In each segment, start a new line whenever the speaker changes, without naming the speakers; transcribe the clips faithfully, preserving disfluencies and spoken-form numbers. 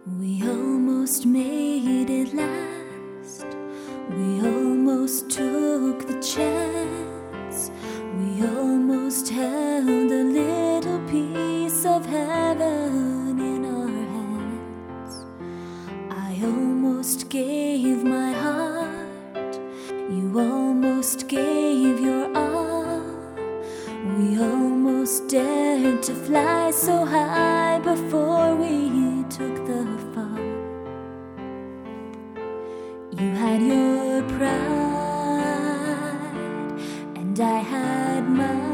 We almost made it last. We almost took the chance. We almost held a little piece of heaven in our hands. I almost gave my heart. You almost gave your all. We almost dared to fly so high before we took the fall. You had your pride and I had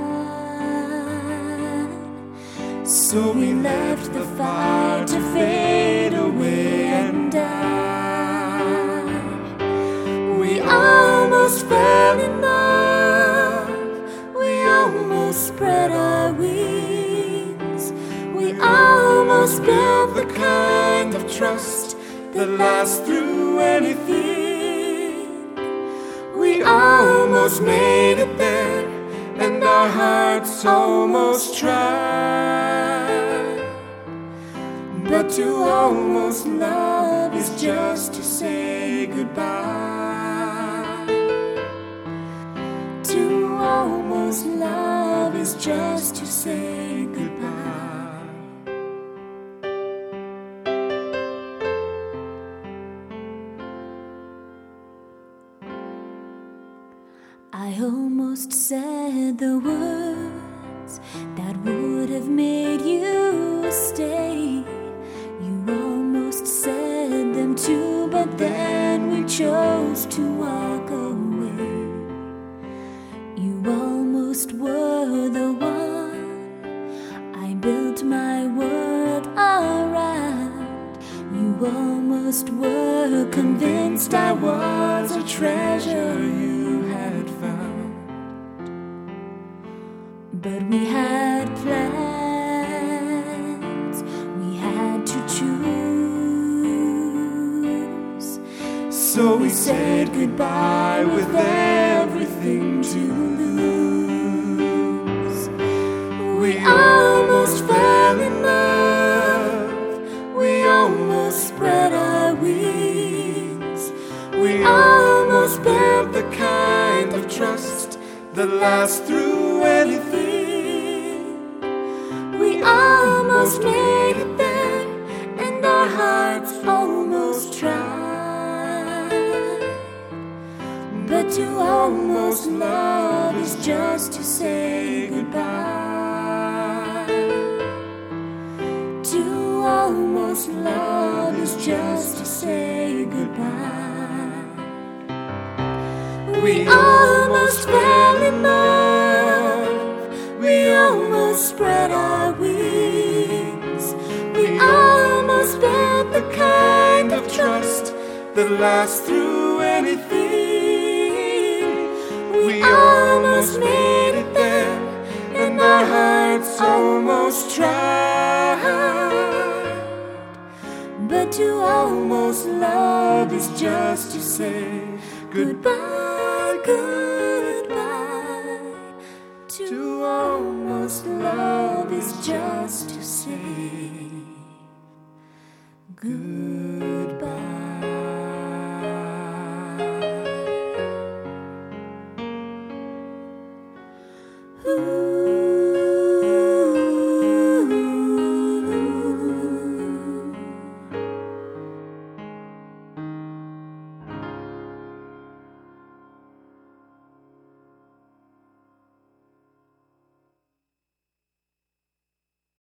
mine. So we left the fire to fade away and die. We almost fell in love. We almost spread our wings. We almost built the kind of trust that lasts through anything. We almost made it there, and our hearts almost tried. But to almost love is just to say goodbye. To almost love is just to say goodbye. I almost said the words that would have made you stay. You almost said them too, but then we chose to walk away. You almost were the one I built my world around. You almost were convinced I was a treasure you had found. But we had plans, we had to choose. So we said goodbye with everything to lose. We almost fell in love. We almost spread our wings. We almost built the kind of trust that lasts through anything. We almost made it there, and our hearts almost tried. But to almost love is just to say goodbye. To almost love is just to say goodbye. We almost fell in love. We almost spread our wings. We almost built the kind of trust that lasts through anything. We almost made it there, and our hearts almost tried. But to almost love is just to say goodbye, goodbye. To almost love is just to say goodbye.